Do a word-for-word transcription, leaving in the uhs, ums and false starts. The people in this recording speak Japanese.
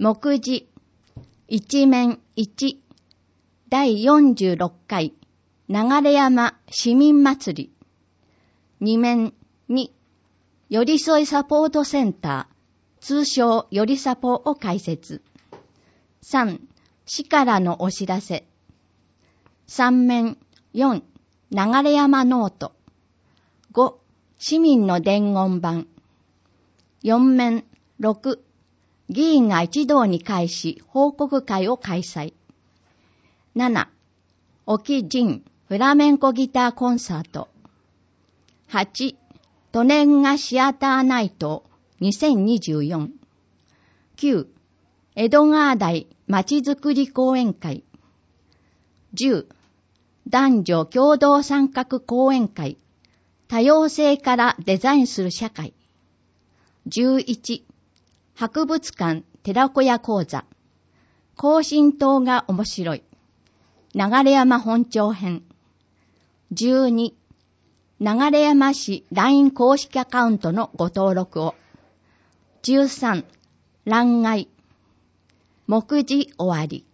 目次一面一だいよんじゅうろっかい流山市民祭り。二面に寄り添いサポートセンター通称よりサポを開設。三市からのお知らせ。三面四流山ノート。五市民の伝言板。四面六議員が一堂に会し報告会を開催。七沖仁フラメンコギターコンサート。八利根川シアターナイトにせんにじゅうよん。九江戸川台まちづくり講演会。十男女共同参画講演会。多様性からデザインする社会。十一博物館寺子屋講座。庚申島が面白い。流山本町編。十二流山市 ライン 公式アカウントのご登録を。十三欄外。目次終わり。